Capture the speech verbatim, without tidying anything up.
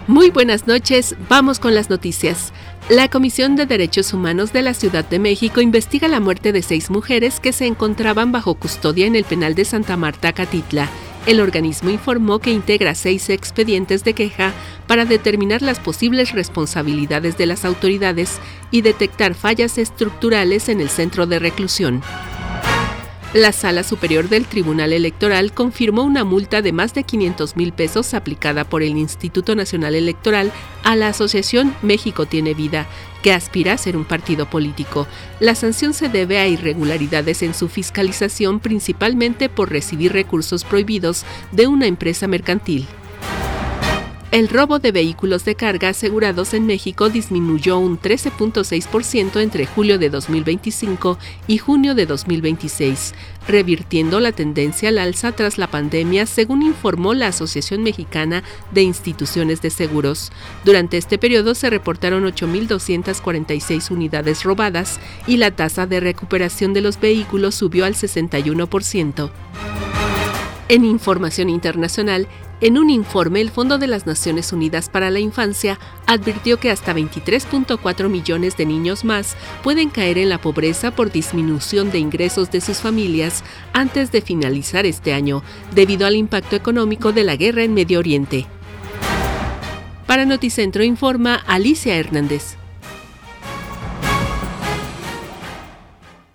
Muy buenas noches, vamos con las noticias. La Comisión de Derechos Humanos de la Ciudad de México investiga la muerte de seis mujeres que se encontraban bajo custodia en el penal de Santa Marta, Catitla. El organismo informó que integra seis expedientes de queja para determinar las posibles responsabilidades de las autoridades y detectar fallas estructurales en el centro de reclusión. La Sala Superior del Tribunal Electoral confirmó una multa de más de quinientos mil pesos aplicada por el Instituto Nacional Electoral a la Asociación México Tiene Vida, que aspira a ser un partido político. La sanción se debe a irregularidades en su fiscalización, principalmente por recibir recursos prohibidos de una empresa mercantil. El robo de vehículos de carga asegurados en México disminuyó un trece punto seis por ciento entre julio de dos mil veinticinco y junio de dos mil veintiséis, revirtiendo la tendencia al alza tras la pandemia, según informó la Asociación Mexicana de Instituciones de Seguros. Durante este periodo se reportaron ocho mil doscientas cuarenta y seis unidades robadas y la tasa de recuperación de los vehículos subió al sesenta y uno por ciento. En información internacional, en un informe, el Fondo de las Naciones Unidas para la Infancia advirtió que hasta veintitrés punto cuatro millones de niños más pueden caer en la pobreza por disminución de ingresos de sus familias antes de finalizar este año, debido al impacto económico de la guerra en Medio Oriente. Para Noticentro informa Alicia Hernández.